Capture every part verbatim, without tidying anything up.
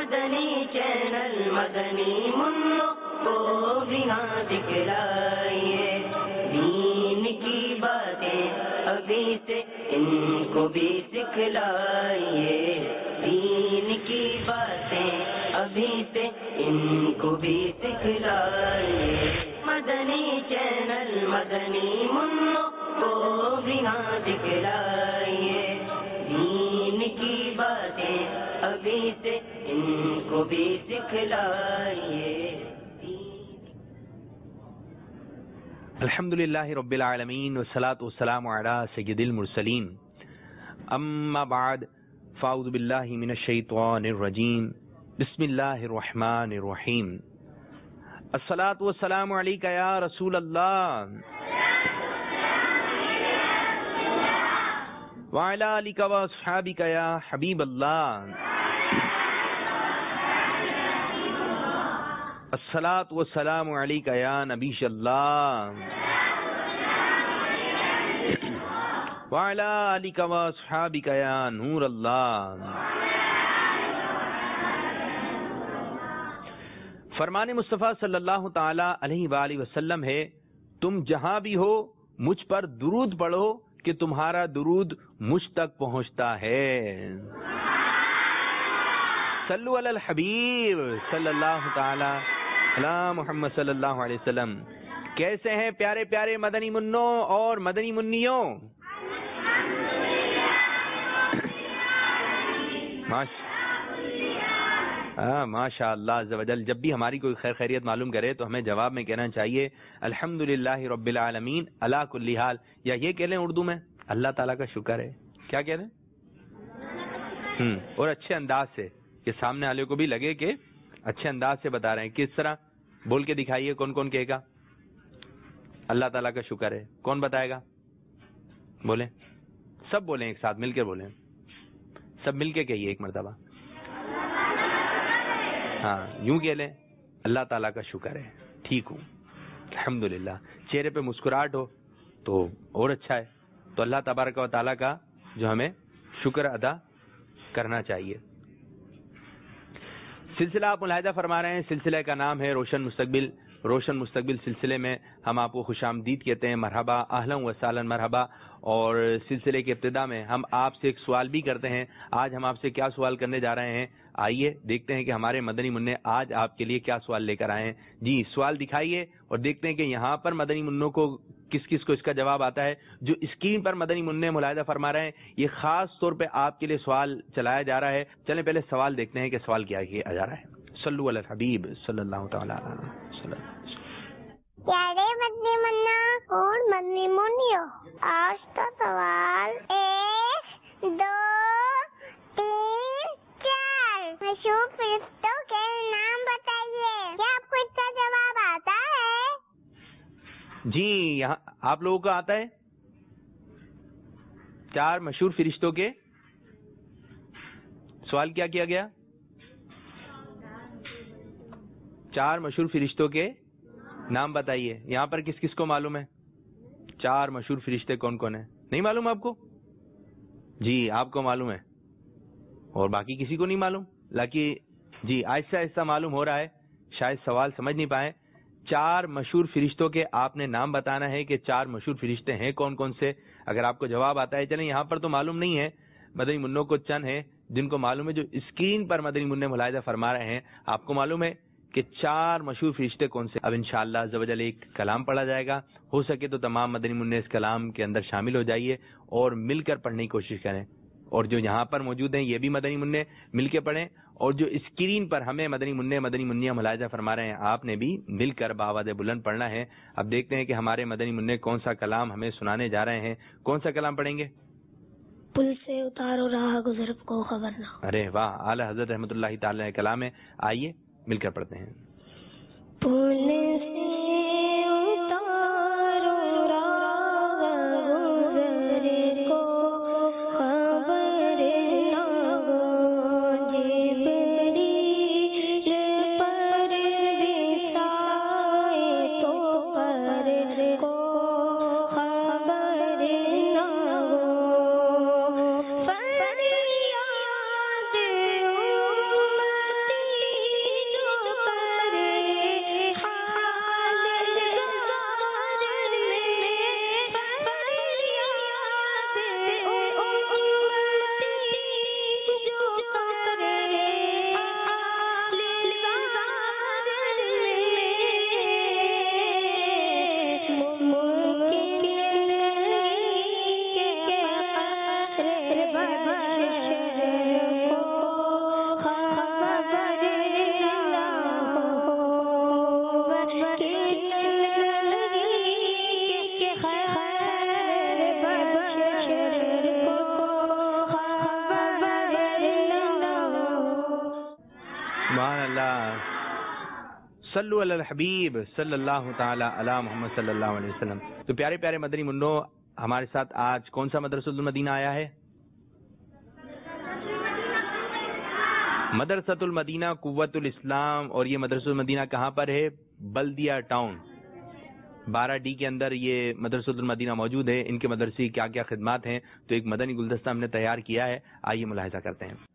مدنی channel مدنی منوں کو بھی نہ دکھلائیے، دین کی باتیں ابھی سے ان کو بھی سکھلائیے، دین کی باتیں ابھی سے ان کو بھی سکھلائیے، مدنی چینل مدنی منوں کو بھی نہ دکھلائیے، دین کی باتیں ابھی سے ان کو بھی سکھلائیے۔ الحمدللہ رب العالمین والصلاة والسلام علی سید المرسلین، اما بعد فاعوذ باللہ من الشیطان الرجیم، بسم اللہ الرحمن الرحیم، الصلاة والسلام علیک یا رسول اللہ وعلی آلک واصحابک یا حبیب اللہ، الصلاة والسلام علیک یا نبی اللہ وعلی آلک واصحابک یا نور اللہ۔ فرمان مصطفیٰ صلی اللہ تعالی علیہ وآلہ وسلم ہے، تم جہاں بھی ہو مجھ پر درود پڑھو کہ تمہارا درود مجھ تک پہنچتا ہے۔ صلو علی الحبیب صلی اللہ تعالی علی محمد صلی اللہ علیہ وسلم۔ کیسے ہیں پیارے پیارے مدنی منوں اور مدنی منیوں؟ ماشاء اللہ عز و جل۔ جب بھی ہماری کوئی خیر خیریت معلوم کرے تو ہمیں جواب میں کہنا چاہیے الحمدللہ رب العالمین علی کل حال، یا یہ کہہ لیں اردو میں اللہ تعالیٰ کا شکر ہے۔ کیا کہہ رہے ہیں؟ اور اچھے انداز سے کہ سامنے والے کو بھی لگے کہ اچھے انداز سے بتا رہے ہیں۔ کس طرح؟ بول کے دکھائیے، کون کون کہے گا اللہ تعالیٰ کا شکر ہے؟ کون بتائے گا؟ بولیں، سب بولیں ایک ساتھ مل کے بولیں، سب مل کے کہیے ایک مرتبہ۔ ہاں یوں کہہ لیں اللہ تعالیٰ کا شکر ہے، ٹھیک ہوں الحمدللہ۔ چہرے پہ مسکراہٹ ہو تو اور اچھا ہے۔ تو اللہ تبارک و تعالیٰ کا جو ہمیں شکر ادا کرنا چاہیے۔ سلسلہ آپ ملاحظہ فرما رہے ہیں، سلسلے کا نام ہے روشن مستقبل۔ روشن مستقبل سلسلے میں ہم آپ کو خوش آمدید کہتے ہیں، مرحبا، اہلا و سہلا، مرحبا۔ اور سلسلے کی ابتدا میں ہم آپ سے ایک سوال بھی کرتے ہیں۔ آج ہم آپ سے کیا سوال کرنے جا رہے ہیں؟ آئیے دیکھتے ہیں کہ ہمارے مدنی منع آج آپ کے لیے کیا سوال لے کر آئے ہیں۔ جی سوال دکھائیے اور دیکھتے ہیں کہ یہاں پر مدنی منوں کو کس کس کو اس کا جواب آتا ہے۔ جو اسکرین پر مدنی منع ملاحظہ فرما رہے ہیں، یہ خاص طور پہ آپ کے لیے سوال چلایا جا رہا ہے۔ چلیں پہلے سوال دیکھتے ہیں کہ سوال کیا کیا جا رہا ہے۔ صلو علی الحبیب صلی اللہ تعالی علیہ وسلم۔ پیارے مدنی منا اور مدنی منیو، آج کا سوال ایک، دو، تین، چار مشہور فرشتوں کے نام بتائیے۔ کیا آپ کو اس کا جواب آتا ہے؟ جی یہاں آپ لوگوں کو آتا ہے؟ چار مشہور فرشتوں کے سوال کیا کیا گیا؟ چار مشہور فرشتوں کے نام بتائیے۔ یہاں پر کس کس کو معلوم ہے چار مشہور فرشتے کون کون ہیں؟ نہیں معلوم آپ کو؟ جی آپ کو معلوم ہے اور باقی کسی کو نہیں معلوم؟ لاکی جی آہستہ آہستہ معلوم ہو رہا ہے، شاید سوال سمجھ نہیں پائے۔ چار مشہور فرشتوں کے آپ نے نام بتانا ہے کہ چار مشہور فرشتے ہیں کون کون سے۔ اگر آپ کو جواب آتا ہے، چلیں یہاں پر تو معلوم نہیں ہے، مدنی منوں کو چند ہیں جن کو معلوم ہے، جو اسکرین پر مدنی منع ملاحظہ فرما رہے ہیں۔ آپ کو معلوم ہے کہ چار مشہور فرشتے کون سے؟ اب انشاءاللہ عز و جل ایک کلام پڑھا جائے گا، ہو سکے تو تمام مدنی منع اس کلام کے اندر شامل ہو جائیے اور مل کر پڑھنے کی کوشش کریں، اور جو یہاں پر موجود ہیں یہ بھی مدنی منع مل کے پڑھیں، اور جو اسکرین پر ہمیں مدنی منع مدنی منیہ ملاحظہ فرما رہے ہیں آپ نے بھی مل کر بآواز بلند پڑھنا ہے۔ اب دیکھتے ہیں کہ ہمارے مدنی منع کون سا کلام ہمیں سنانے جا رہے ہیں۔ کون سا کلام پڑھیں گے؟ پل سے اتارو راہ گزر کو خبر نہ۔ ارے واہ، اعلی حضرت رحمۃ اللہ تعالی علیہ کلام ہے، آئیے مل کر پڑھتے ہیں۔ پل سے اتارو راہ گزر کو خبر نہ ہو، جبریل پر بسائے تو پر کو خبر نہ ہو، فریاد امتی سبحان اللہ. صلو علی الحبیب صلی اللہ تعالی علی محمد صلی اللہ علیہ وسلم. تو پیارے پیارے مدنی منو، ہمارے ساتھ آج کون سا مدرسۃ المدینہ آیا ہے؟ مدرسۃ المدینہ قوت الاسلام. اور یہ مدرسۃ المدینہ کہاں پر ہے؟ بلدیہ ٹاؤن بارہ ڈی کے اندر یہ مدرسۃ المدینہ موجود ہے. ان کے مدرسے کی کیا کیا خدمات ہیں، تو ایک مدنی گلدستہ ہم نے تیار کیا ہے، آئیے ملاحظہ کرتے ہیں.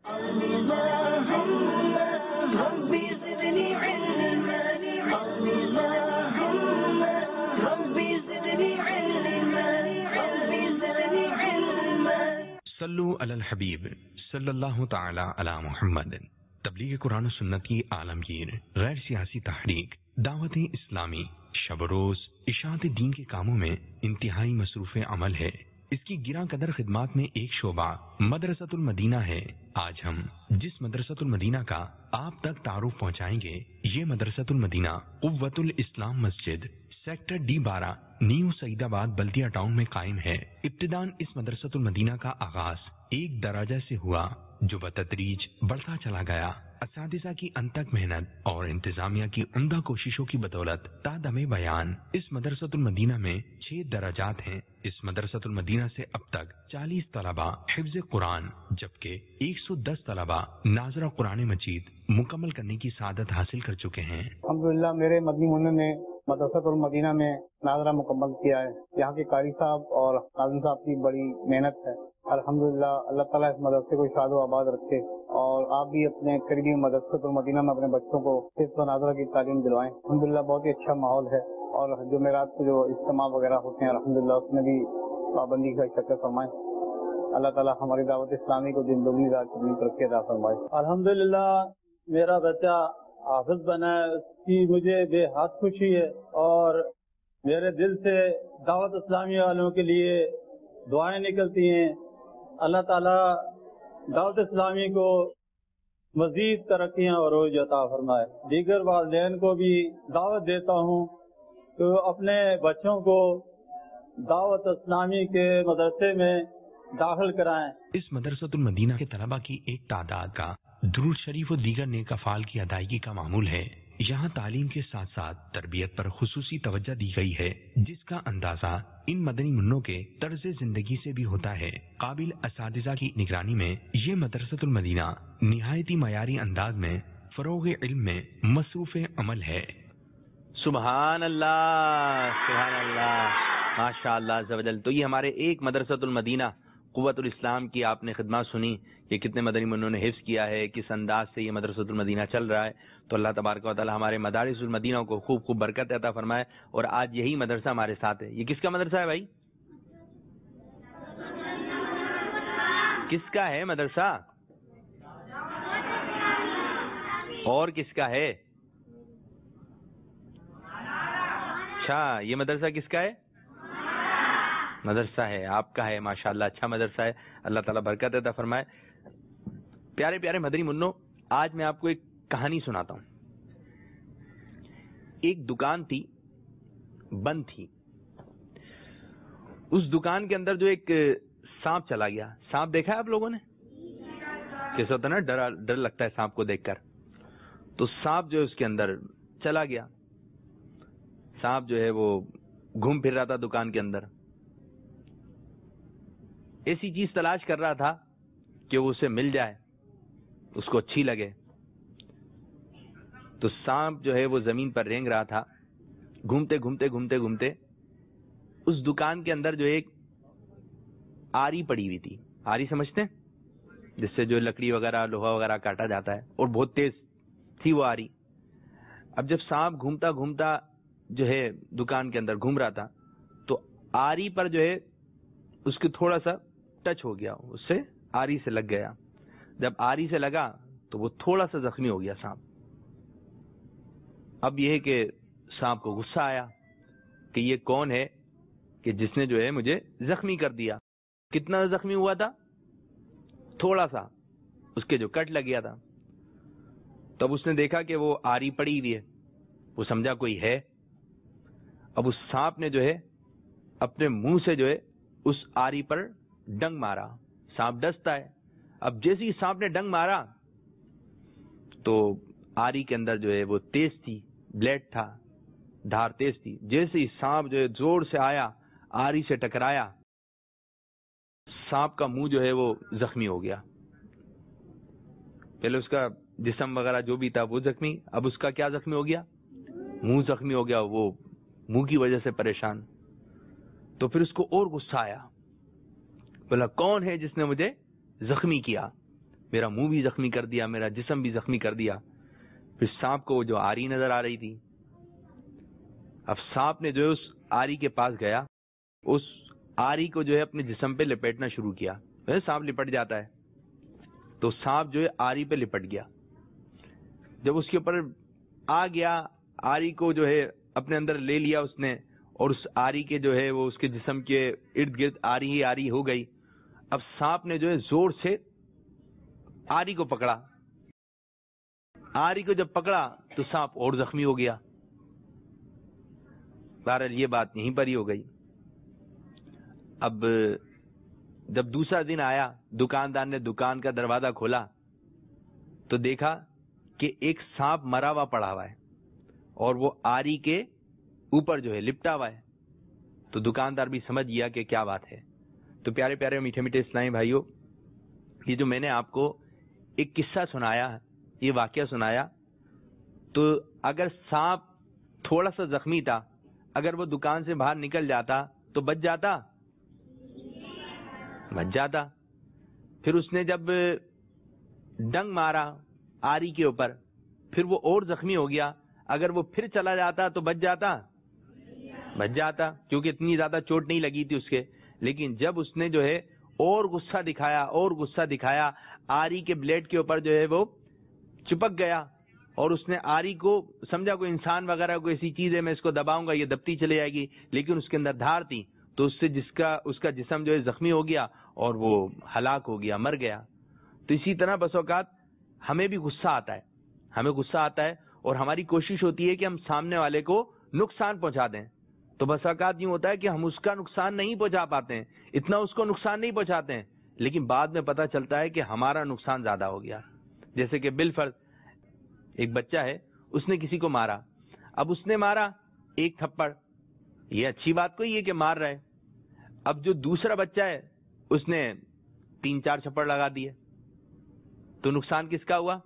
صلو علی الحبیب صلی اللہ تعالی علی محمد. تبلیغ قرآن و سنت کی عالمگیر غیر سیاسی تحریک دعوت اسلامی شب و روز اشاعت دین کے کاموں میں انتہائی مصروف عمل ہے. اس کی گراں قدر خدمات میں ایک شعبہ مدرسۃ المدینہ ہے. آج ہم جس مدرسۃ المدینہ کا آپ تک تعارف پہنچائیں گے، یہ مدرسۃ المدینہ قوت الاسلام مسجد سیکٹر ڈی بارہ new Saeedabad Baldia town میں قائم ہے. ابتداً اس مدرسۃ المدینہ کا آغاز ایک درجہ سے ہوا جو بتدریج بڑھتا چلا گیا. اساتذہ کی انتھک محنت اور انتظامیہ کی عمدہ کوششوں کی بدولت تا دم بیان اس مدرسۃ المدینہ میں چھ درجات ہیں. اس مدرسۃ المدینہ سے اب تک چالیس طلبہ حفظ قرآن جبکہ ایک سو دس طلبہ ناظرہ قرآن مجید مکمل کرنے کی سعادت حاصل کر چکے ہیں. الحمدللہ میرے مدنی منع نے مدرسۃ المدینہ میں ناظرہ مکمل کیا ہے. یہاں کے قاری صاحب اور ناظم صاحب کی بڑی محنت ہے. الحمدللہ اللہ تعالیٰ اس مدرسے کو شاد و آباد رکھے، اور آپ بھی اپنے قریبی مدرسۃ المدینہ میں اپنے بچوں کو حفظ و ناظرہ کی تعلیم دلوائیں. الحمدللہ بہت ہی اچھا ماحول ہے، اور جمعرات کو جو اجتماع وغیرہ ہوتے ہیں الحمدللہ اس میں بھی پابندی کا شکر فرمائیں. اللہ تعالیٰ ہماری دعوت اسلامی کو دن دگنی رات چوگنی ترقی عطا فرمائے. الحمدللہ میرا بچہ حافظ بنا ہے، اس کی مجھے بے حد خوشی ہے، اور میرے دل سے دعوت اسلامی والوں کے لیے دعائیں نکلتی ہیں. اللہ تعالیٰ دعوت اسلامی کو مزید ترقیاں اور عروج عطا فرمائے. دیگر والدین کو بھی دعوت دیتا ہوں کہ اپنے بچوں کو دعوت اسلامی کے مدرسے میں داخل کرائیں. اس مدرسۃ المدینہ کے طلبہ کی ایک تعداد کا درود شریف و دیگر نیک افعال کی ادائیگی کا معمول ہے. یہاں تعلیم کے ساتھ ساتھ تربیت پر خصوصی توجہ دی گئی ہے، جس کا اندازہ ان مدنی منوں کے طرز زندگی سے بھی ہوتا ہے. قابل اساتذہ کی نگرانی میں یہ مدرسۃ المدینہ نہایتی معیاری انداز میں فروغ علم میں مصروف عمل ہے. سبحان اللہ سبحان اللہ ماشاء اللہ عز و جل. تو یہ ہمارے ایک مدرسۃ المدینہ قوت الاسلام کی آپ نے خدمات سنی کہ کتنے مدنی منوں نے حفظ کیا ہے، کس انداز سے یہ مدرسۃ المدینہ چل رہا ہے. تو اللہ تبارک و تعالی ہمارے مدارس المدینہ کو خوب خوب برکت عطا فرمائے. اور آج یہی مدرسہ ہمارے ساتھ ہے. یہ کس کا مدرسہ ہے بھائی؟ کس کا ہے مدرسہ؟ اور کس کا ہے؟ اچھا یہ مدرسہ کس کا ہے؟ مدرسہ ہے آپ کا ہے. ماشاءاللہ اچھا مدرسہ ہے. اللہ تعالیٰ برکت عطا فرمائے. پیارے پیارے مدنی منوں، آج میں آپ کو ایک کہانی سناتا ہوں. ایک دکان تھی، بند تھی. اس دکان کے اندر جو ایک سانپ چلا گیا. سانپ دیکھا ہے آپ لوگوں نے؟ کیسا ہوتا ہے نا، ڈر ڈر لگتا ہے سانپ کو دیکھ کر. تو سانپ جو ہے اس کے اندر چلا گیا. سانپ جو ہے وہ گھوم پھر رہا تھا دکان کے اندر، ایسی چیز تلاش کر رہا تھا کہ وہ اسے مل جائے، اس کو اچھی لگے. تو سانپ جو ہے وہ زمین پر رینگ رہا تھا. گھومتے گھومتے گھومتے گھومتے اس دکان کے اندر جو ایک آری پڑی ہوئی تھی. آری سمجھتے ہیں؟ جس سے جو لکڑی وغیرہ لوہا وغیرہ کاٹا جاتا ہے، اور بہت تیز تھی وہ آری. اب جب سانپ گھومتا گھومتا جو ہے دکان کے اندر گھوم رہا تھا، تو آری پر جو ہے اس کو تھوڑا سا ٹچ ہو گیا، اس سے آری سے لگ گیا. جب آری سے لگا تو وہ تھوڑا سا زخمی ہو گیا سانپ. اب یہ ہے کہ سانپ کو غصہ آیا کہ یہ کون ہے کہ جس نے جو ہے مجھے زخمی کر دیا. کتنا زخمی ہوا تھا؟ تھوڑا سا، اس کے جو کٹ لگ گیا تھا. تب اس نے دیکھا کہ وہ آری پڑی ہوئی ہے، وہ سمجھا کوئی ہے. اب اس سانپ نے جو ہے اپنے منہ سے جو ہے اس آری پر ڈنگ مارا. سانپ ڈستا ہے. اب جیسے ہی سانپ نے ڈنگ مارا تو آری کے اندر جو ہے وہ تیز تھی، بلیڈ تھا، دھار تیز تھی. جیسے ہی سانپ جو ہے زور سے آیا، آری سے ٹکرایا، سانپ کا منہ جو ہے وہ زخمی ہو گیا. پہلے اس کا جسم وغیرہ جو بھی تھا وہ زخمی، اب اس کا کیا زخمی ہو گیا؟ منہ زخمی ہو گیا. وہ منہ کی وجہ سے پریشان. تو پھر اس کو اور غصہ آیا، بولا کون ہے جس نے مجھے زخمی کیا؟ میرا منہ بھی زخمی کر دیا، میرا جسم بھی زخمی کر دیا. پھر سانپ کو جو آری نظر آ رہی تھی، اب سانپ نے جو ہے اس آری کے پاس گیا، اس آری کو جو ہے اپنے جسم پہ لپیٹنا شروع کیا. سانپ لپٹ جاتا ہے، تو سانپ جو ہے آری پہ لپٹ گیا. جب اس کے اوپر آ گیا، آری کو جو ہے اپنے اندر لے لیا اس نے، اور اس آری کے جو ہے وہ اس کے جسم کے ارد گرد آری ہی آری ہو گئی. اب سانپ نے جو ہے زور سے آری کو پکڑا. آری کو جب پکڑا تو سانپ اور زخمی ہو گیا. بہرحال یہ بات یہیں پر ہی ہو گئی. اب جب دوسرا دن آیا، دکاندار نے دکان کا دروازہ کھولا تو دیکھا کہ ایک سانپ مرا ہوا پڑا ہوا ہے اور وہ آری کے اوپر جو ہے لپٹا ہوا ہے. تو دکاندار بھی سمجھ گیا کہ کیا بات ہے. تو پیارے پیارے میٹھے میٹھے اسلامی بھائیوں، یہ جو میں نے آپ کو ایک قصہ سنایا، یہ واقعہ سنایا، تو اگر سانپ تھوڑا سا زخمی تھا، اگر وہ دکان سے باہر نکل جاتا تو بچ جاتا بچ جاتا پھر اس نے جب ڈنگ مارا آری کے اوپر، پھر وہ اور زخمی ہو گیا. اگر وہ پھر چلا جاتا تو بچ جاتا بچ جاتا کیونکہ اتنی زیادہ چوٹ نہیں لگی تھی اس کے. لیکن جب اس نے جو ہے اور غصہ دکھایا اور غصہ دکھایا، آری کے بلیڈ کے اوپر جو ہے وہ چپک گیا، اور اس نے آری کو سمجھا کوئی انسان وغیرہ کوئی ایسی چیز ہے، میں اس کو دباؤں گا یہ دبتی چلی جائے گی، لیکن اس کے اندر دھار تھی، تو اس سے جس کا اس کا جسم جو ہے زخمی ہو گیا اور وہ ہلاک ہو گیا، مر گیا. تو اسی طرح بس اوقات ہمیں بھی غصہ آتا ہے ہمیں غصہ آتا ہے اور ہماری کوشش ہوتی ہے کہ ہم سامنے والے کو نقصان پہنچا دیں. تو بس اوقات یوں ہوتا ہے کہ ہم اس کا نقصان نہیں پہنچا پاتے ہیں، اتنا اس کو نقصان نہیں پہنچاتے ہیں، لیکن بعد میں پتہ چلتا ہے کہ ہمارا نقصان زیادہ ہو گیا. جیسے کہ بالفرض ایک بچہ ہے، اس نے کسی کو مارا. اب اس نے مارا ایک تھپڑ، یہ اچھی بات کوئی ہے کہ مار رہا ہے. اب جو دوسرا بچہ ہے اس نے تین چار تھپڑ لگا دیے، تو نقصان کس کا ہوا؟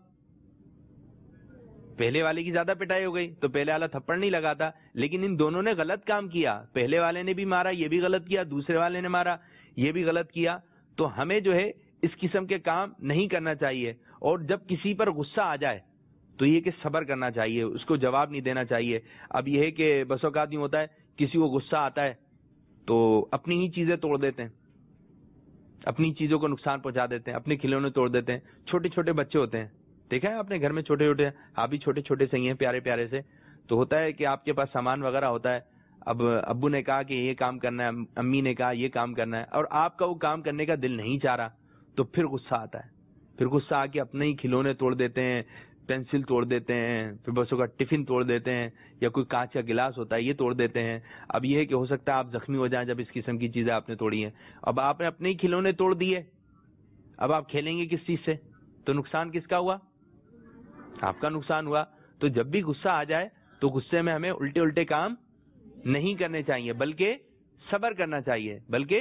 پہلے والے کی زیادہ پٹائی ہو گئی. تو پہلے والا تھپڑ نہیں لگاتا، لیکن ان دونوں نے غلط کام کیا. پہلے والے نے بھی مارا، یہ بھی غلط کیا، دوسرے والے نے مارا، یہ بھی غلط کیا. تو ہمیں جو ہے اس قسم کے کام نہیں کرنا چاہیے. اور جب کسی پر غصہ آ جائے تو یہ کہ صبر کرنا چاہیے، اس کو جواب نہیں دینا چاہیے. اب یہ ہے کہ بس اوقات نہیں ہوتا ہے کسی کو غصہ آتا ہے تو اپنی ہی چیزیں توڑ دیتے ہیں، اپنی چیزوں کو نقصان پہنچا دیتے ہیں، اپنے کھلونے توڑ دیتے ہیں. چھوٹے چھوٹے بچے ہوتے ہیں، دیکھا ہے اپنے گھر میں چھوٹے چھوٹے، آپ بھی چھوٹے چھوٹے سے ہی ہیں پیارے پیارے سے. تو ہوتا ہے کہ آپ کے پاس سامان وغیرہ ہوتا ہے، اب ابو نے کہا کہ یہ کام کرنا ہے، امی نے کہا یہ کام کرنا ہے، اور آپ کا وہ کام کرنے کا دل نہیں چاہ رہا، تو پھر غصہ آتا ہے. پھر غصہ آ کے اپنے ہی کھلونے توڑ دیتے ہیں، پینسل توڑ دیتے ہیں، پھر بسوں کا ٹفن توڑ دیتے ہیں، یا کوئی کانچ کا گلاس ہوتا ہے یہ توڑ دیتے ہیں. اب یہ ہے کہ ہو سکتا ہے آپ زخمی ہو جائیں جب اس قسم کی چیزیں آپ نے توڑی ہیں. اب آپ نے اپنے ہی کھلونے توڑ دیے، اب آپ کھیلیں گے کس چیز سے؟ تو نقصان کس کا ہوا؟ آپ کا نقصان ہوا. تو جب بھی غصہ آ جائے تو غصے میں ہمیں الٹے الٹے کام نہیں کرنے چاہیے، بلکہ صبر کرنا چاہیے بلکہ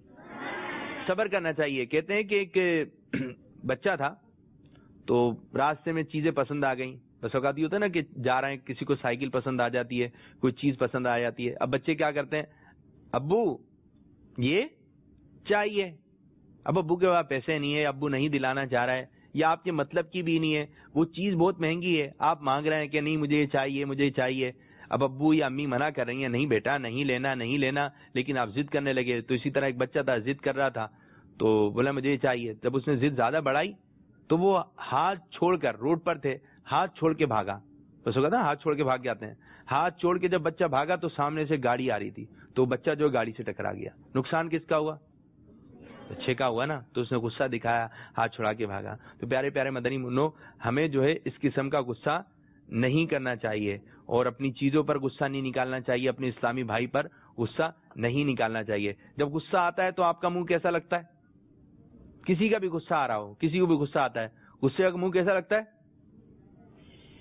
صبر کرنا چاہیے. کہتے ہیں کہ ایک بچہ تھا، تو راستے میں چیزیں پسند آ گئیں. بس اوقات یہ ہوتا ہے نا کہ جا رہے ہیں، کسی کو سائیکل پسند آ جاتی ہے، کوئی چیز پسند آ جاتی ہے. اب بچے کیا کرتے ہیں؟ ابو یہ چاہیے. اب ابو کے پاس پیسے نہیں ہے، ابو نہیں دلانا چاہ رہا ہے، یا آپ کے مطلب کی بھی نہیں ہے، وہ چیز بہت مہنگی ہے، آپ مانگ رہے ہیں کہ نہیں مجھے یہ چاہیے مجھے یہ چاہیے. اب ابو یا امی منع کر رہی ہیں، نہیں بیٹا نہیں لینا نہیں لینا، لیکن آپ ضد کرنے لگے. تو اسی طرح ایک بچہ تھا، ضد کر رہا تھا، تو بولا مجھے یہ چاہیے. جب اس نے ضد زیادہ بڑھائی تو وہ ہاتھ چھوڑ کر، روڈ پر تھے، ہاتھ چھوڑ کے بھاگا. بس وہ کہتا ہے ہاتھ چھوڑ کے بھاگ جاتے ہیں. ہاتھ چھوڑ کے جب بچہ بھاگا تو سامنے سے گاڑی آ رہی تھی، تو بچہ جو گاڑی سے ٹکرا گیا. نقصان کس کا ہوا؟ بچے کا ہوا نا. تو اس نے غصہ دکھایا، ہاتھ چھڑا کے بھاگا. تو پیارے پیارے مدنی منو، ہمیں جو ہے اس قسم کا غصہ نہیں کرنا چاہیے، اور اپنی چیزوں پر غصہ نہیں نکالنا چاہیے، اپنے اسلامی بھائی پر غصہ نہیں نکالنا چاہیے. جب غصہ آتا ہے تو آپ کا منہ کیسا لگتا ہے؟ کسی کا بھی غصہ آ رہا ہو، کسی کو بھی غصہ آتا ہے، غصے کا منہ کیسا لگتا ہے؟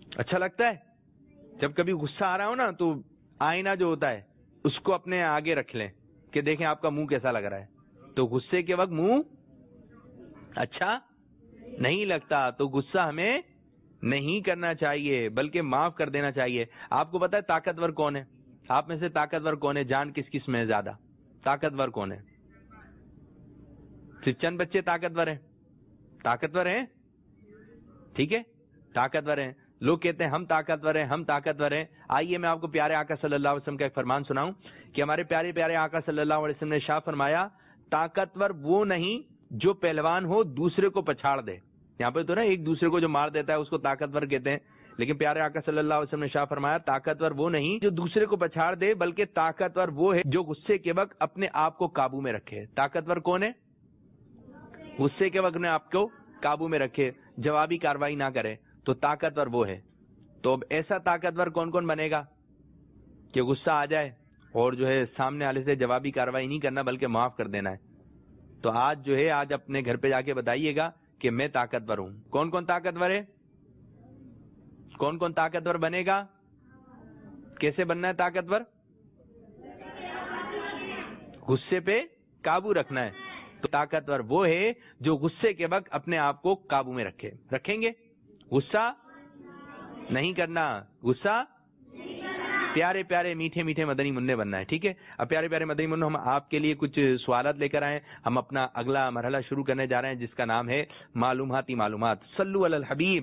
اچھا لگتا ہے؟ جب کبھی غصہ آ رہا ہو نا تو آئینہ جو ہوتا ہے اس کو اپنے آگے رکھ لیں کہ دیکھیں آپ کا منہ کیسا لگ رہا ہے. تو غصے کے وقت منہ اچھا نہیں لگتا, تو غصہ ہمیں نہیں کرنا چاہیے بلکہ معاف کر دینا چاہیے. آپ کو پتا ہے طاقتور کون ہے؟ آپ میں سے طاقتور کون ہے؟ جان کس کس میں زیادہ طاقتور کون ہے؟ صرف چند بچے طاقتور ہیں. طاقتور ہیں, ٹھیک ہے, طاقتور ہیں. لوگ کہتے ہیں ہم طاقتور ہیں, ہم طاقتور ہیں. آئیے میں آپ کو پیارے آقا صلی اللہ علیہ وسلم کا ایک فرمان سناؤں کہ ہمارے پیارے پیارے آقا صلی اللہ علیہ وسلم نے ارشاد فرمایا, طاقتور وہ نہیں جو پہلوان ہو دوسرے کو پچھاڑ دے. یہاں پہ تو نا ایک دوسرے کو جو مار دیتا ہے اس کو طاقتور کہتے ہیں, لیکن پیارے آقا صلی اللہ علیہ وسلم نے ارشاد فرمایا طاقتور وہ نہیں جو دوسرے کو پچھاڑ دے بلکہ طاقتور وہ ہے جو غصے کے وقت اپنے آپ کو قابو میں رکھے. طاقتور کون ہے؟ غصے کے وقت نے آپ کو قابو میں رکھے, جوابی کاروائی نہ کرے, تو طاقتور وہ ہے. تو اب ایسا طاقتور کون کون بنے گا کہ غصہ آ جائے اور جو ہے سامنے والے سے جوابی کاروائی نہیں کرنا بلکہ معاف کر دینا ہے. تو آج جو ہے آج اپنے گھر پہ جا کے بتائیے گا کہ میں طاقتور ہوں. کون کون طاقتور ہے؟ کون کون طاقتور بنے گا؟ کیسے بننا ہے طاقتور؟ غصے پہ قابو رکھنا ہے. تو طاقتور وہ ہے جو غصے کے وقت اپنے آپ کو قابو میں رکھے. رکھیں گے؟ غصہ نہیں کرنا, غصہ پیارے پیارے میٹھے میٹھے مدنی منع بننا ہے. ٹھیک ہے, اب پیارے پیارے مدنی منع ہم آپ کے لیے کچھ سوالات لے کر آئے. ہم اپنا اگلا مرحلہ شروع کرنے جا رہے ہیں جس کا نام ہے معلوماتی معلومات. صلو علی الحبیب.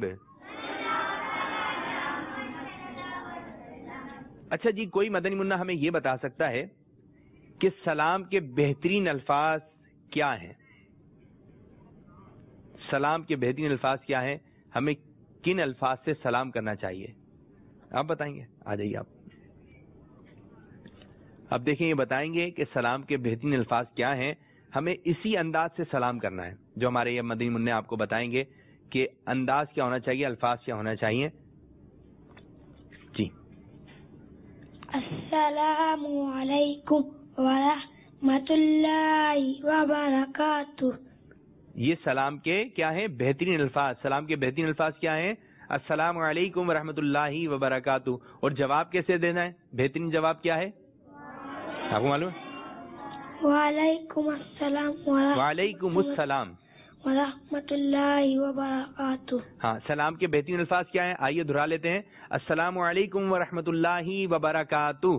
اچھا جی, کوئی مدنی منع ہمیں یہ بتا سکتا ہے کہ سلام کے بہترین الفاظ کیا ہیں؟ سلام کے بہترین الفاظ کیا ہیں؟ ہمیں کن الفاظ سے سلام کرنا چاہیے؟ آپ بتائیں گے؟ آ جائیے آپ. اب دیکھیں یہ بتائیں گے کہ سلام کے بہترین الفاظ کیا ہیں. ہمیں اسی انداز سے سلام کرنا ہے جو ہمارے یہ مدنی منع آپ کو بتائیں گے کہ انداز کیا ہونا چاہیے, الفاظ کیا ہونا چاہیے. جی. السلام علیکم ورحمۃ اللہ وبرکاتہ. یہ سلام کے کیا ہیں؟ بہترین الفاظ. سلام کے بہترین الفاظ کیا ہیں؟ السلام علیکم ورحمۃ اللہ وبرکاتہ. اور جواب کیسے دینا ہے؟ بہترین جواب کیا ہے آپ کو معلوم ہے؟ وعلیکم السلام وعلیکم السلام ورحمۃ اللہ وبرکاتہ. ہاں, سلام کے بہترین الفاظ کیا ہیں؟ آئیے دہرا لیتے ہیں. السلام علیکم ورحمۃ اللہ وبرکاتہ.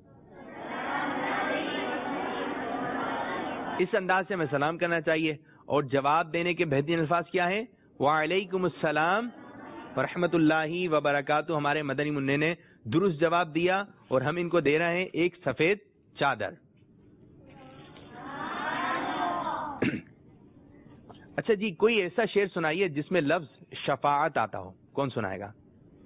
اس انداز سے ہمیں سلام کرنا چاہیے. اور جواب دینے کے بہترین الفاظ کیا ہیں؟ وعلیکم السلام ورحمۃ اللہ وبرکاتہ. ہمارے مدنی منع نے درست جواب دیا اور ہم ان کو دے رہے ہیں ایک سفید چادر. اچھا جی, کوئی ایسا شعر سنائیے جس میں لفظ شفاعت آتا ہو. کون سنائے گا؟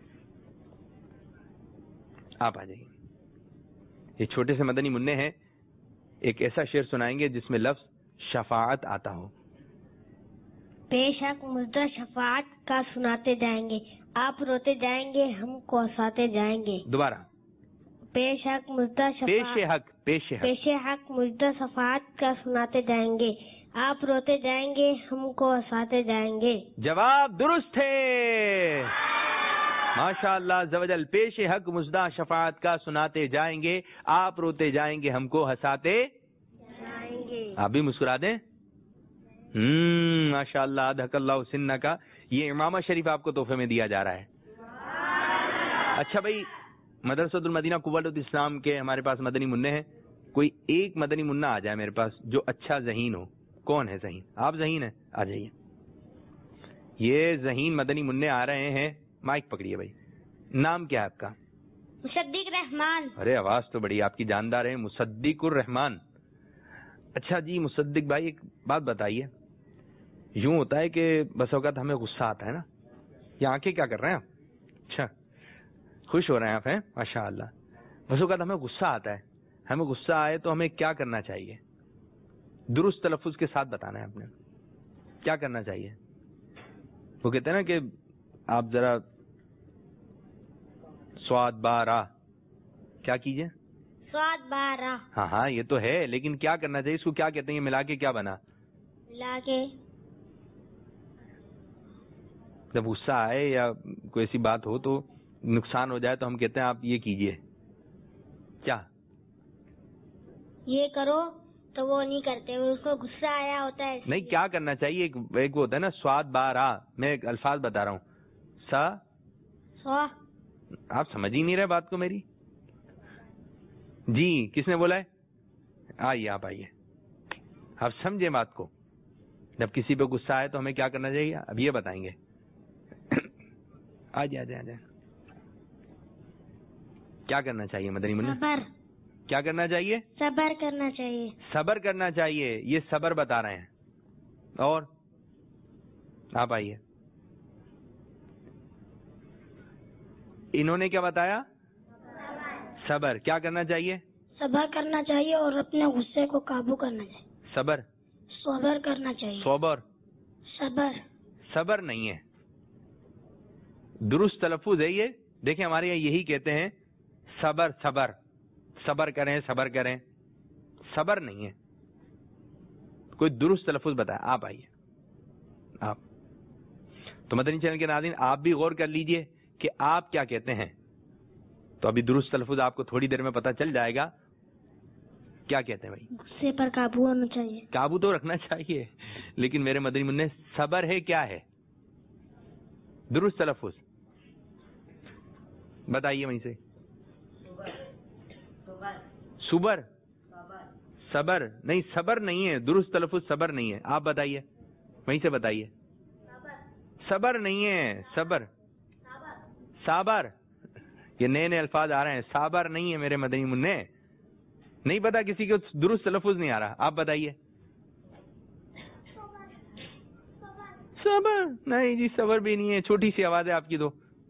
آپ آ جائیے. یہ چھوٹے سے مدنی منع ہیں, ایک ایسا شعر سنائیں گے جس میں لفظ شفاعت آتا ہو. بے شک مزدہ شفاعت کا سناتے جائیں گے, آپ روتے جائیں گے, ہم کو ہنساتے جائیں گے. دوبارہ. بے شک مزدہ پیش شفاعت حق پیش حق پیش حق مزدہ شفاعت کا سناتے جائیں گے, آپ روتے جائیں گے, ہم کو ہنساتے جائیں گے. جواب درست ہے. ماشاء اللہ زوجل. پیش حق مزدہ شفاعت کا سناتے جائیں گے, آپ روتے جائیں گے, ہم کو ہنساتے جائیں گے. آپ بھی مسکرا دیں. ہم ماشاء اللہ. ادھک اللہ سنہ کا یہ امامہ شریف آپ کو تحفے میں دیا جا رہا ہے. اچھا بھائی, مدرسۃ المدینہ قوت الاسلام کے ہمارے پاس مدنی منع ہیں. کوئی ایک مدنی منع آ جائے میرے پاس جو اچھا ذہین ہو. کون ہے ذہین؟ آپ ذہین ہیں؟ آ جائیے. یہ ذہین مدنی منع آ رہے ہیں. مائک پکڑیے بھائی. نام کیا ہے آپ کا؟ مصدق رحمان. ارے آواز تو بڑی آپ کی جاندار ہے. مصدق الرحمان. اچھا جی مصدق بھائی, ایک بات بتائیے. یوں ہوتا ہے کہ بس اوقات ہمیں غصہ آتا ہے نا, یہ آنکھیں کیا کر رہے ہیں آپ؟ اچھا خوش ہو رہے ہیں آپ ہیں, ماشاء اللہ. بس اوقات ہمیں غصہ آتا ہے. ہمیں غصہ آئے تو ہمیں کیا کرنا چاہیے؟ درست تلفظ کے ساتھ بتانا ہے آپ نے. کیا کرنا چاہیے؟ وہ کہتے ہیں نا کہ آپ ذرا سواد بارہ کیا کیجئے؟ سواد بارہ. ہاں ہاں یہ تو ہے, لیکن کیا کرنا چاہیے؟ اس کو کیا کہتے ہیں؟ یہ ملا کے کیا بنا؟ ملا کے جب غصہ آئے یا کوئی ایسی بات ہو تو نقصان ہو جائے تو ہم کہتے ہیں آپ یہ کیجئے. کیا یہ کرو تو وہ نہیں کرتے, اس کو غصہ آیا ہوتا ہے. نہیں, کیا کرنا چاہیے؟ ایک ایک وہ ہوتا ہے نا سواد بارا, میں ایک الفاظ بتا رہا ہوں. سا سوا آپ سمجھ ہی نہیں رہے بات کو میری. جی کس نے بولا ہے؟ آئیے آپ آئیے, آپ سمجھے بات کو. جب کسی پہ غصہ آئے تو ہمیں کیا کرنا چاہیے اب یہ بتائیں گے. آ جائے آ جائے آ جائے. کیا کرنا چاہیے مدنی منہ؟ صبر. کیا کرنا چاہیے؟ صبر کرنا چاہیے. صبر کرنا چاہیے, یہ صبر بتا رہے ہیں. اور آپ آئیے. انہوں نے کیا بتایا؟ صبر. کیا کرنا چاہیے؟ صبر کرنا چاہیے اور اپنے غصے کو قابو کرنا چاہیے. صبر صبر کرنا چاہیے. صبر صبر صبر نہیں ہے, درست تلفظ ہے یہ. دیکھیں ہمارے یہاں یہی کہتے ہیں صبر صبر صبر کریں صبر کریں, صبر نہیں ہے. کوئی درست تلفظ بتائے. آپ آئیے. آپ تو مدنی چینل کے ناظرین آپ بھی غور کر لیجئے کہ آپ کیا کہتے ہیں. تو ابھی درست تلفظ آپ کو تھوڑی دیر میں پتہ چل جائے گا. کیا کہتے ہیں بھائی؟ غصے پر قابو ہونا چاہیے. قابو تو رکھنا چاہیے, لیکن میرے مدنی منع صبر ہے کیا ہے درست تلفظ بتائیے وہیں سے. صبر صبر نہیں, صبر نہیں ہے درست تلفظ, صبر نہیں ہے. آپ بتائیے وہیں سے بتائیے. صبر نہیں ہے, صبر صابر. یہ نئے نئے الفاظ آ رہے ہیں. صابر نہیں ہے میرے مدنی منع. نہیں پتا کسی کو درست تلفظ نہیں آ رہا. آپ بتائیے. صبر نہیں جی, صبر بھی نہیں ہے. چھوٹی سی آواز ہے آپ کی تو.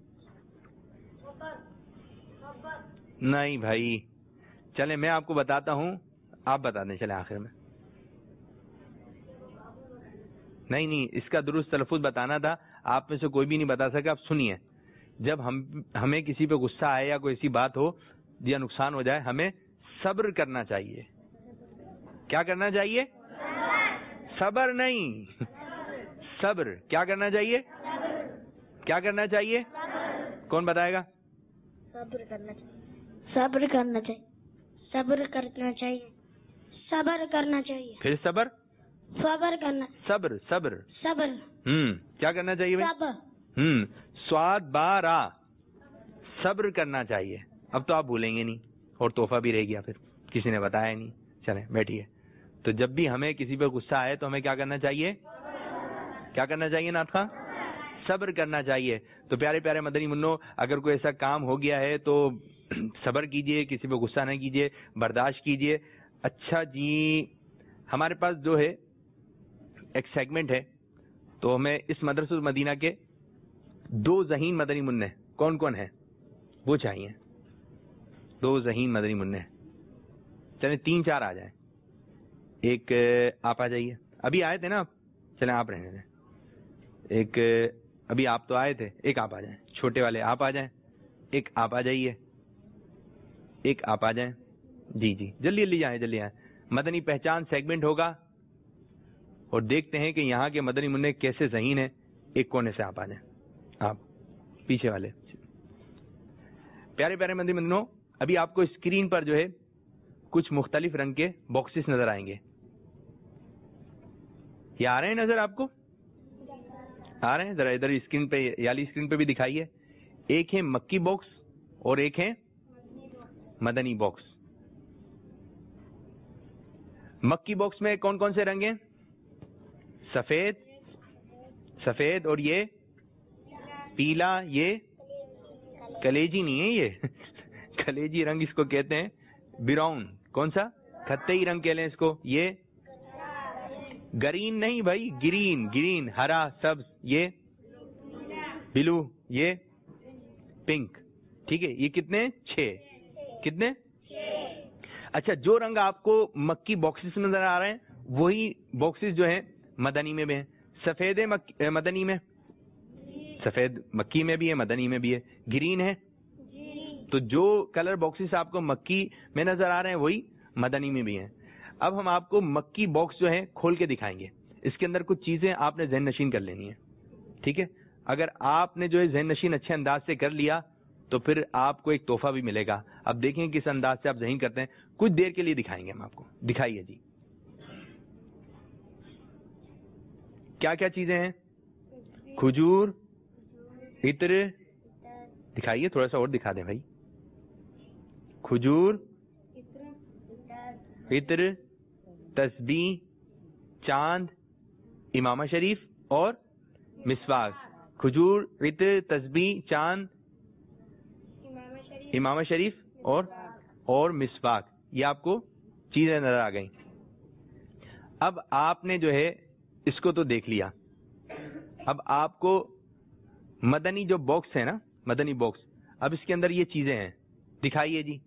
نہیں بھائی, چلے میں آپ کو بتاتا ہوں, آپ بتا دیں چلے آخر میں. نہیں نہیں, اس کا درست تلفظ بتانا تھا, آپ میں سے کوئی بھی نہیں بتا سکا. آپ سنیے, جب ہم ہمیں کسی پہ غصہ آئے یا کوئی ایسی بات ہو یا نقصان ہو جائے, ہمیں صبر کرنا چاہیے. کیا کرنا چاہیے؟ صبر نہیں, صبر. کیا کرنا چاہیے؟ کیا کرنا چاہیے؟ کون بتائے گا؟ صبر کرنا چاہیے. صبر کرنا چاہیے. صبر کرنا چاہیے. صبر کرنا چاہیے. پھر صبر. صبر کرنا. صبر صبر صبر. ہوں کیا کرنا چاہیے بھائی؟ صبر. ہوں سواد بارا, صبر کرنا چاہیے. اب تو آپ بھولیں گے نہیں, اور تحفہ بھی رہ گیا, پھر کسی نے بتایا نہیں. چلیں بیٹھیے. تو جب بھی ہمیں کسی پہ غصہ آئے تو ہمیں کیا کرنا چاہیے؟ کیا کرنا چاہیے نعت خواں؟ صبر کرنا چاہیے. تو پیارے پیارے مدنی منو, اگر کوئی ایسا کام ہو گیا ہے تو صبر کیجئے, کسی پہ غصہ نہ کیجئے, برداشت کیجئے. اچھا جی, ہمارے پاس جو ہے ایک سیگمنٹ ہے, تو ہمیں اس مدرسہ مدینہ کے دو ذہین مدنی منع کون کون ہیں وہ چاہیے. دو ذہین مدنی منع, چلیں تین چار آ جائیں. ایک آپ آ جائیے, ابھی آئے تھے نا آپ, چلیں آپ رہنے دیں. ایک ابھی آپ تو آئے تھے, ایک آپ آ جائیں. چھوٹے والے آپ آ جائیں. ایک آپ آ جائیے. ایک آپ آ جائیں. جی جی جلدی جلدی جائیں, جلدی آئیں. مدنی پہچان سیگمنٹ ہوگا اور دیکھتے ہیں کہ یہاں کے مدنی منع کیسے ذہین ہیں. ایک کونے سے آپ آ جائیں, آپ پیچھے والے. پیارے پیارے مدنی منوں, ابھی آپ کو اسکرین پر جو ہے کچھ مختلف رنگ کے باکسز نظر آئیں گے. یہ آ رہے ہیں نظر آپ کو؟ آ رہے ہیں؟ ذرا ادھر اسکرین پہ, یالی اسکرین پہ بھی دکھائیے. ایک ہے مکی باکس اور ایک ہے مدنی باکس. مکی باکس میں کون کون سے رنگ ہیں؟ سفید, سفید اور یہ پیلا, یہ کلیجی نہیں ہے, یہ کلیجی رنگ اس کو کہتے ہیں. براؤن, کون سا؟ کھتئی رنگ کہہ لیں اس کو. یہ گرین نہیں بھائی, گرین, گرین ہرا سبز. یہ بلو, یہ پنک. ٹھیک ہے, یہ کتنے؟ چھ. کتنے؟ اچھا, جو رنگ آپ کو مکی باکسز میں نظر آ رہے ہیں وہی باکسز جو ہیں مدنی میں بھی ہیں. سفید ہے مدنی میں, سفید مکی میں بھی ہے, مدنی میں بھی ہے. گرین ہے, تو جو کلر باکسز آپ کو مکی میں نظر آ رہے ہیں وہی مدنی میں بھی ہیں. اب ہم آپ کو مکی باکس جو ہے کھول کے دکھائیں گے. اس کے اندر کچھ چیزیں آپ نے ذہن نشین کر لینی ہے. ٹھیک ہے, اگر آپ نے جو ہے ذہن نشین اچھے انداز سے کر لیا تو پھر آپ کو ایک تحفہ بھی ملے گا. اب دیکھیں کس انداز سے آپ ذہین کرتے ہیں. کچھ دیر کے لیے دکھائیں گے ہم آپ کو. دکھائیے جی کیا کیا چیزیں ہیں. کھجور, عطر, دکھائیے تھوڑا سا اور دکھا دیں بھائی. کھجور, عطر, تسبیح, چاند, امامہ شریف اور مسواک. کھجور, عطر, تسبیح, چاند, امامہ شریف اور اور مسواک. یہ آپ کو چیزیں نظر آ گئیں. اب آپ نے جو ہے اس کو تو دیکھ لیا. اب آپ کو مدنی جو باکس ہے نا, مدنی باکس, اب اس کے اندر یہ چیزیں ہیں. دکھائیے جی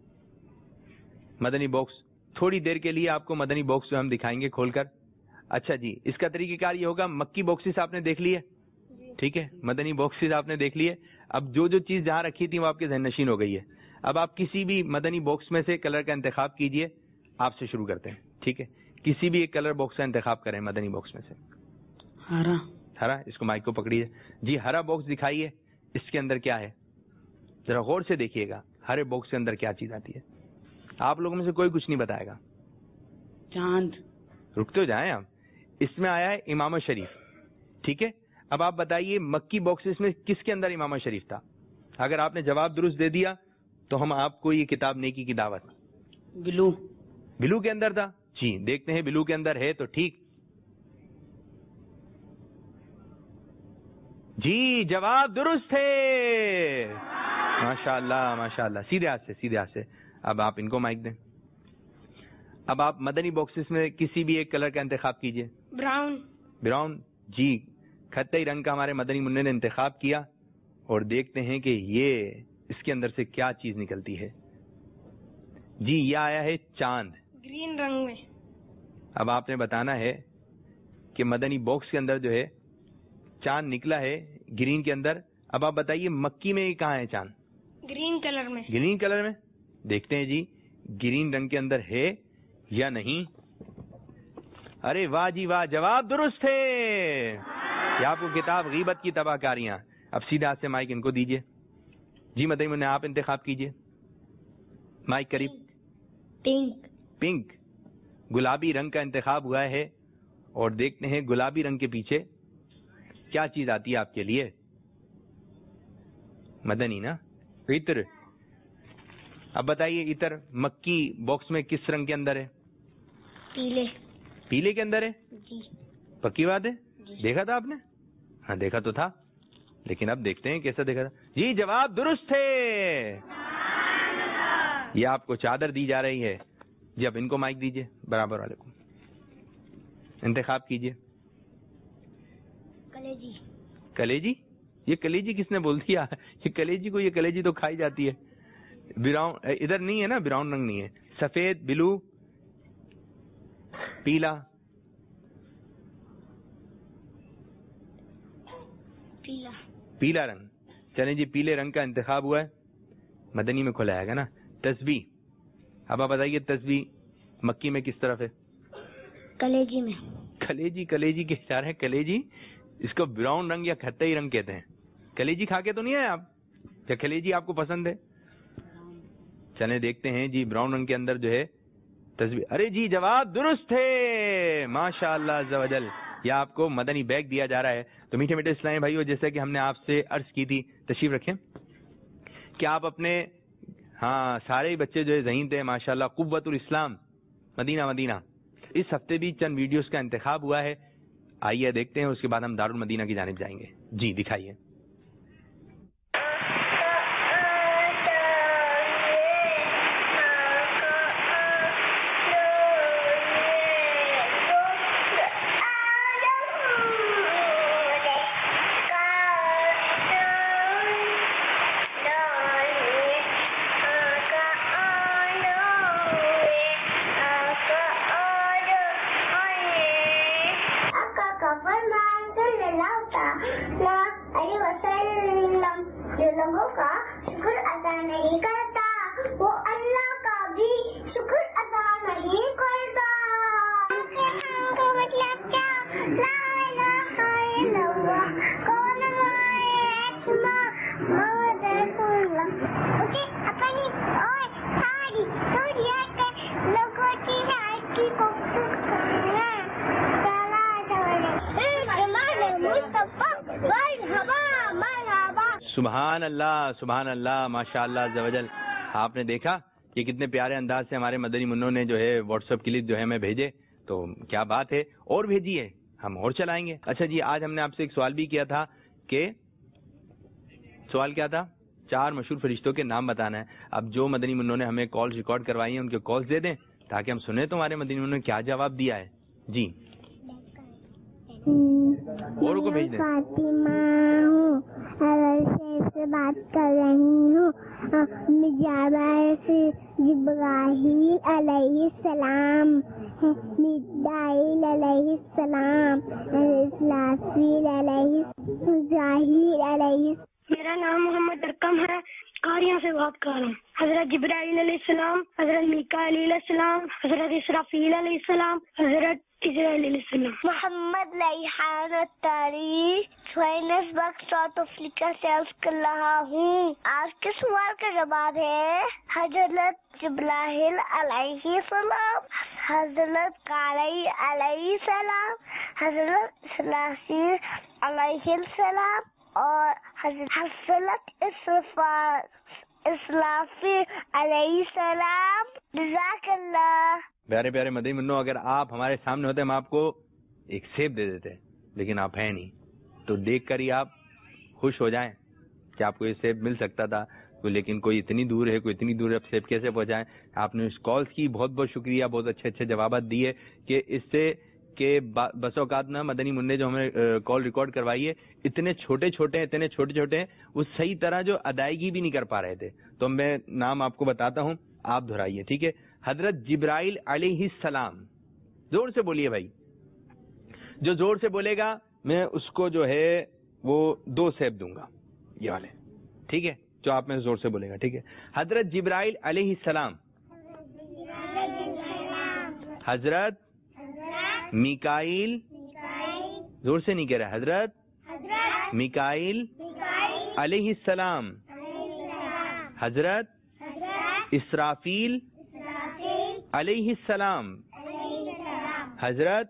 مدنی باکس. تھوڑی دیر کے لیے آپ کو مدنی باکس جو ہم دکھائیں گے کھول کر. اچھا جی, اس کا طریقہ کار یہ ہوگا, مکی باکسز آپ نے دیکھ لیے, ٹھیک ہے, مدنی باکسز آپ نے دیکھ لیے. اب جو جو چیز جہاں رکھی تھی وہ آپ کے ذہن نشین ہو گئی ہے. اب آپ کسی بھی مدنی باکس میں سے کلر کا انتخاب کیجئے. آپ سے شروع کرتے ہیں, ٹھیک ہے. کسی بھی ایک کلر باکس کا انتخاب کریں مدنی باکس میں سے. ہرا. ہرا, اس کو مائک کو پکڑیے جی. ہرا باکس دکھائیے. اس کے اندر کیا ہے ذرا غور سے دیکھیے گا. ہرے باکس کے اندر کیا چیز آتی ہے. آپ لوگوں میں سے کوئی کچھ نہیں بتائے گا. چاند. رکتے ہو جائیں آپ. اس میں آیا ہے امامہ شریف, ٹھیک ہے. اب آپ بتائیے مکی باکسز میں کس کے اندر امامہ شریف تھا. اگر آپ نے جواب درست دے دیا تو ہم آپ کو یہ کتاب نیکی کی دعوت. بلو. بلو کے اندر تھا جی. دیکھتے ہیں بلو کے اندر ہے تو ٹھیک جی. جواب درست ہے. ماشاء اللہ ماشاء اللہ. سیدھے ہاتھ سے سیدھے ہاتھ سے. اب آپ ان کو مائک دیں. اب آپ مدنی باکسز میں کسی بھی ایک کلر کا انتخاب کیجئے. براؤن. براؤن جی. خطی رنگ کا ہمارے مدنی منع نے انتخاب کیا اور دیکھتے ہیں کہ یہ اس کے اندر سے کیا چیز نکلتی ہے. جی یہ آیا ہے چاند. گرین رنگ میں. اب آپ نے بتانا ہے کہ مدنی باکس کے اندر جو ہے چاند نکلا ہے گرین کے اندر. اب آپ بتائیے مکی میں کہاں ہے چاند. گرین کلر میں. گرین کلر میں. دیکھتے ہیں جی گرین رنگ کے اندر ہے یا نہیں. ارے واہ جی واہ, جواب درست ہے. یہ آپ کو کتاب غیبت کی تباہ کاریاں. اب سیدھا ہاتھ سے مائک ان کو دیجئے جی. مدنی منع آپ انتخاب کیجئے. مائک قریب. پنک. پنک, گلابی رنگ کا انتخاب ہوا ہے اور دیکھتے ہیں گلابی رنگ کے پیچھے کیا چیز آتی ہے آپ کے لیے. مدنی نا, عطر. اب بتائیے عطر مکی باکس میں کس رنگ کے اندر ہے. پیلے. پیلے کے اندر ہے جی. پکی بات ہے. جی. دیکھا تھا آپ نے. ہاں دیکھا تو تھا, لیکن اب دیکھتے ہیں کیسا دیکھا تھا. جی جواب درست ہے. یہ آپ کو چادر دی جا رہی ہے جی. اب ان کو مائک دیجئے برابر والے کو. انتخاب کیجئے. کلیجی. کلیجی. یہ کلیجی کس نے بول دیا. یہ کلیجی کو, یہ کلیجی تو کھائی جاتی ہے. براؤن ادھر نہیں ہے نا, براؤن رنگ نہیں ہے. سفید, بلو, پیلا. پیلا. پیلا رنگ. چلیں جی پیلے رنگ کا انتخاب ہوا ہے. مدنی میں کھولا گا نا. تسبیح. اب آپ بتائیے تسبیح مکی میں کس طرف ہے. کلیجی میں. کلیجی کلیجی کے اشارے ہیں. کلیجی اس کو براؤن رنگ یا کھتائی رنگ کہتے ہیں. کلیجی کھا کے تو نہیں آئے آپ. کیا کلیجی آپ کو پسند ہے. چلیں دیکھتے ہیں جی براؤن رنگ کے اندر جو ہے تسبیح. ارے جی جواب درست ہے. ماشاء اللہ عز و جل. یا آپ کو مدنی بیگ دیا جا رہا ہے. تو میٹھے میٹھے اسلامی بھائیو, جیسے کہ ہم نے آپ سے عرض کی تھی, تشریف رکھیں کہ آپ اپنے, ہاں سارے ہی بچے جو ہے ذہین تھے ماشاءاللہ. قوت الاسلام مدینہ مدینہ اس ہفتے بھی چند ویڈیوز کا انتخاب ہوا ہے. آئیے دیکھتے ہیں, اس کے بعد ہم دارالمدینہ کی جانب جائیں گے. جی دکھائیے. Kafir man sallallahu ta'ala alaihi wa سبحان اللہ سبحان اللہ ماشاء اللہ عز و جل. آپ نے دیکھا کہ کتنے پیارے انداز سے ہمارے مدنی منوں نے جو ہے واٹس ایپ کلپ جو ہے ہمیں بھیجے. تو کیا بات ہے, اور بھیجیے, ہم اور چلائیں گے. اچھا جی, آج ہم نے آپ سے ایک سوال بھی کیا تھا کہ سوال کیا تھا, چار مشہور فرشتوں کے نام بتانا ہے. اب جو مدنی منوں نے ہمیں کال ریکارڈ کروائی ہیں ان کے کالز دے دیں تاکہ ہم سنیں تو ہمارے مدنی منوں نے کیا جواب دیا ہے. جی اور کو بھیج دیں. فاطمہ ہوں, سے بات کر رہی ہوں. جبرائیل علیہ السلام, میکائیل علیہ السلام, اسرافیل علیہ اسرائیل علیہ. میرا نام محمد ارکم ہے, کاریاں سے بات کر رہا ہوں. حضرت جبرائیل علیہ السلام, حضرت میکائیل علیہ السلام, حضرت اسرافیل علیہ السلام, حضرت اسرائیل علیہ السلام. Muhammad Rehan Al-Attari, Johannesburg South Africa سے عرض کر رہا ہوں. آج کے سوال کا جواب ہے حضرت جبرائیل علیہ السلام, حضرت کالی علیہ السلام, حضرت اسرافیل علیہ السلام اور حضرت اسرافیل علیہ السلام. جزاک اللہ. پیارے پیارے مدنی منوں, اگر آپ ہمارے سامنے ہوتے ہم آپ کو ایک سیب دے دیتے, لیکن آپ ہیں نہیں, تو دیکھ کر ہی آپ خوش ہو جائیں کہ آپ کو یہ سیب مل سکتا تھا, لیکن کوئی اتنی دور ہے, کوئی اتنی دور ہے, اب سیب کیسے پہنچائیں. آپ نے اس کالز کی بہت بہت شکریہ, بہت اچھے اچھے جوابات دیے کہ اس سے کہ بس اوقات نا مدنی منع جو ہمیں کال ریکارڈ کروائی ہے اتنے چھوٹے چھوٹے ہیں اتنے چھوٹے چھوٹے ہیں وہ صحیح طرح جو ادائیگی بھی نہیں کر پا رہے تھے. تو میں نام آپ کو بتاتا ہوں, آپ دہرائیے, ٹھیک ہے. حضرت جبرائیل علیہ السلام, زور سے بولیے بھائی, جو زور سے بولے گا میں اس کو جو ہے وہ دو سیب دوں گا, یہ والے, ٹھیک ہے, جو آپ میں زور سے بولے گا, ٹھیک ہے. حضرت جبرائیل علیہ السلام, حضرت میکائیل, زور سے نہیں کہہ رہا, حضرت میکائیل علیہ السلام, حضرت اسرافیل علیہ السلام, حضرت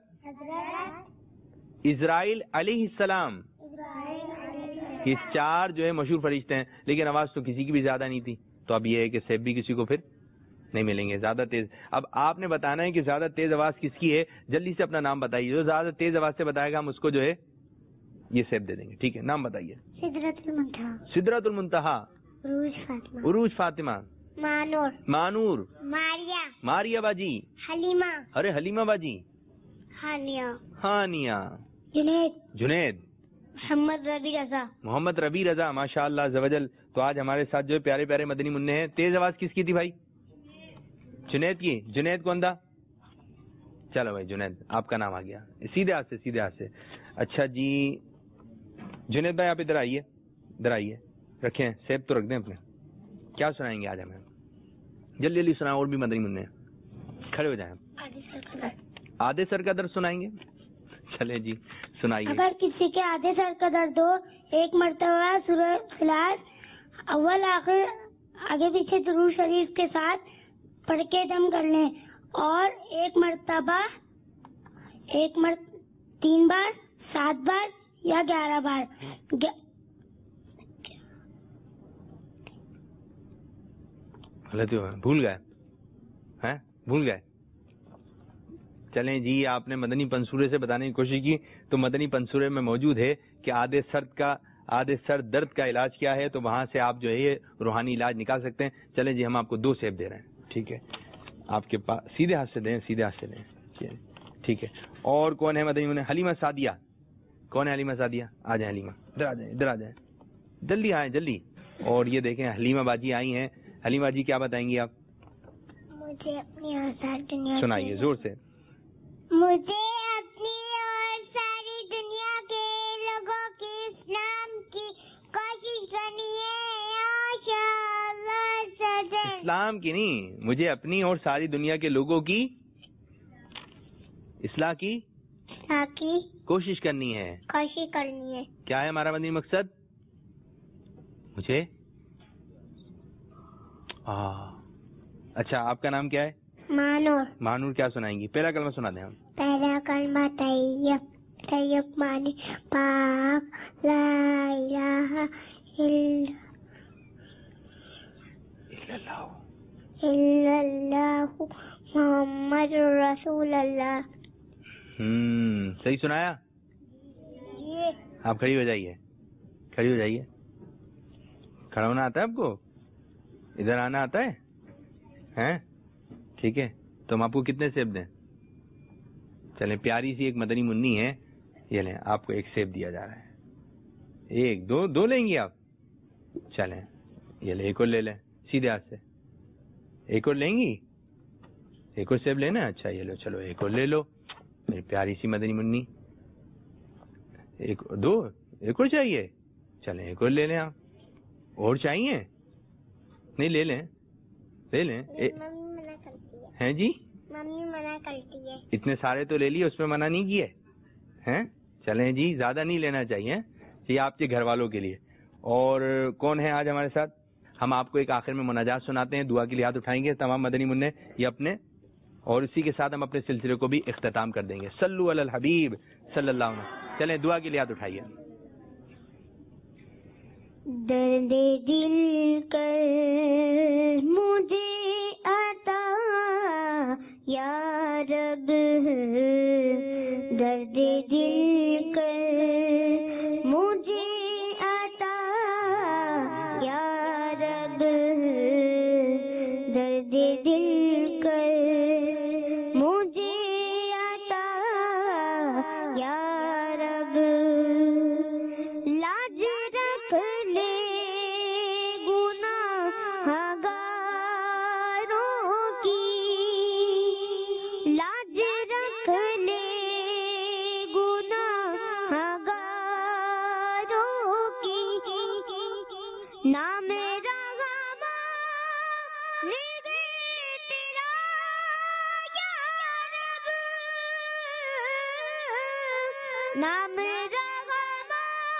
اسرائیل علیہ السلام. یہ چار جو ہے مشہور فرشتے ہیں, لیکن آواز تو کسی کی بھی زیادہ نہیں تھی, تو اب یہ ہے کہ سیب بھی کسی کو پھر نہیں ملیں گے زیادہ تیز. اب آپ نے بتانا ہے کہ زیادہ تیز آواز کس کی ہے, جلدی سے اپنا نام بتائیے. جو زیادہ تیز آواز سے بتائے گا ہم اس کو جو ہے یہ سیب دے دیں گے, ٹھیک ہے. نام بتائیے. سدرۃ المنتہا, سدرۃ المنتہا, عروج فاطمہ, عروج فاطمہ, مانور, مانور, ماریا, ماریا باجی, حلیمہ, ارے حلیمہ باجی, ہانیہ, ہانیہ, جنید, جنید, محمد ربی رضا, محمد ربی رضا. ماشاء اللہ عز و جل. تو آج ہمارے ساتھ جو پیارے پیارے مدنی منع ہیں. تیز آواز کس کی تھی بھائی؟ جنید کی. جنید کون تھا؟ چلو بھائی جنید, آپ کا نام آ گیا سیدھے ہاتھ سے, سیدھے ہاتھ سے. اچھا جی جنید بھائی آپ ادھر آئیے, ادھر آئیے, رکھیں سیب تو رکھ دیں اپنے. کیا سنائیں گے آج ہمیں؟ جلدی جلدی سنائیں, اور بھی مدنی منع ہیں, کھڑے ہو جائیں. آدھے سر کا درد سنائیں گے؟ چلے جی سنائیے. اگر کسی کے آدھے سر کا درد ہو, ایک مرتبہ سورہ اخلاص اول آخر آگے پیچھے درود شریف کے ساتھ پڑھ کے دم کر لیں, اور ایک مرتبہ ایک مر تین بار, سات بار یا گیارہ بار. غلطی ہو, بھول گئے ہیں, بھول گئے. چلیں جی, آپ نے مدنی پنسورے سے بتانے کی کوشش کی, تو مدنی پنسورے میں موجود ہے کہ آدھے سر کا آدھے سر درد کا علاج کیا ہے, تو وہاں سے آپ جو ہے یہ روحانی علاج نکال سکتے ہیں. چلیں جی, ہم آپ کو دو سیب دے رہے ہیں, ٹھیک ہے. آپ کے پاس سیدھے ہاتھ سے دیں, سیدھے ہاتھ سے دیں, ٹھیک ہے. اور کون ہے مدنی منع؟ حلیمہ سعدیہ. کون ہے حلیمہ سعدیہ؟ آ جائیں حلیمہ, ادھر آ جائیں, ادھر آ جائیں, جلدی آئیں جلدی. اور یہ دیکھیں حلیمہ باجی آئی ہیں. حلیمہ جی کیا بتائیں گی آپ؟ مجھے اپنی آزاد دنیا, سنائیے زور سے. مجھے اپنی اور ساری دنیا کے لوگوں کی اسلام کی کوشش کرنی ہے. اسلام کی نہیں, مجھے اپنی اور ساری دنیا کے لوگوں کی اصلاح کی کی کوشش کرنی ہے. کوشش کرنی ہے. کیا ہے ہمارا مدنی مقصد؟ مجھے اچھا, آپ کا نام کیا ہے؟ مانور. مانور. کیا سنائیں گی؟ پہلا کلمہ سنا دیں ہم. پہلا کلمہ طیب, طیب معنی پاک, لا الہ الا اللہ محمد رسول اللہ. ہوں صحیح سنایا. آپ کھڑی ہو جائیے, کھڑی ہو جائیے. کھڑا ہونا آتا ہے آپ کو؟ ادھر آنا آتا ہے ہیں؟ ٹھیک ہے, تو ہم آپ کو کتنے سیب دیں؟ چلیں, پیاری سی ایک مدنی منی ہے, یہ لیں, آپ کو ایک سیب دیا جا رہا ہے. ایک دو دو لیں گی آپ؟ چلیں, یہ لیں, ایک اور لے لیں سیدھے ہاتھ سے. ایک اور لیں گی؟ ایک اور سیب لینا؟ اچھا یہ لو, چلو ایک اور لے لو میری پیاری سی مدنی منی. ایک دو ایک اور چاہیے؟ چلیں ایک اور لے لیں. آپ اور چاہیے؟ نہیں لے لیں, لے لیں. ہیں جی, ممی منع کرتی ہے. اتنے سارے تو لے لیے, اس میں منع نہیں کیے ہیں. چلیں جی, زیادہ نہیں لینا چاہیے, یہ آپ کے گھر والوں کے لیے. اور کون ہے آج ہمارے ساتھ؟ ہم آپ کو ایک آخر میں مناجات سناتے ہیں, دعا کے لیے ہاتھ اٹھائیں گے تمام مدنی منع یہ اپنے, اور اسی کے ساتھ ہم اپنے سلسلے کو بھی اختتام کر دیں گے. صلو علی الحبیب صلی اللہ علیہ وسلم. چلیں دعا کے لیے ہاتھ اٹھائیے. درد دل کر مجھے عطا یا رب, درد دل کر مجھے عطا یا رب, درد دل کر مجھے عطا یا رب. لاج رکھ لے گناہگاروں کی, لاج رکھ لے گناہگاروں کی. نام رحمان تیرا یا رب, نام رحمان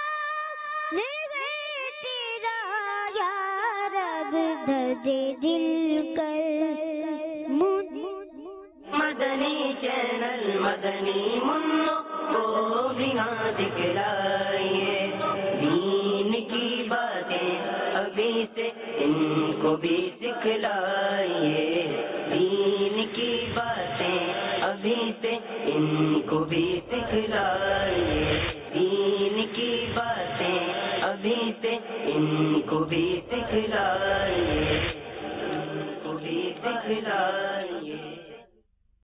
تیرا یا رب, درد دل کر مدنی چینل مدنی منو کو بنا دکھلائیے, دین کی باتیں ابھی سے ان کو بھی سکھلائیے, دین کی باتیں ابھی سے ان کو بھی سکھلائیے, دین کی باتیں ابھی سے ان کو بھی سکھلائیے, ان کو بھی سکھلائیے.